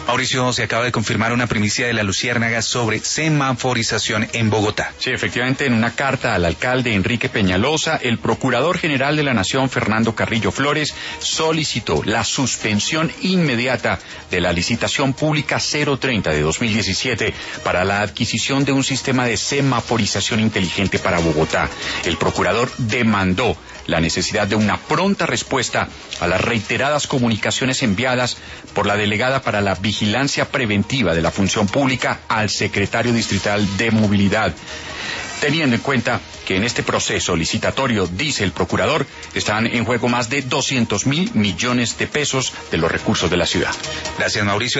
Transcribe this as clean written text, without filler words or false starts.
Mauricio, se acaba de confirmar una primicia de la Luciérnaga sobre semaforización en Bogotá. Sí, efectivamente, en una carta al alcalde Enrique Peñalosa, el Procurador General de la Nación, Fernando Carrillo Flores, solicitó la suspensión inmediata de la licitación pública 030 de 2017 para la adquisición de un sistema de semaforización inteligente para Bogotá. El procurador demandó la necesidad de una pronta respuesta a las reiteradas comunicaciones enviadas por la delegada para la vigilancia preventiva de la función pública al secretario distrital de movilidad. Teniendo en cuenta que en este proceso licitatorio, dice el procurador, están en juego más de 200.000 millones de pesos de los recursos de la ciudad. Gracias, Mauricio.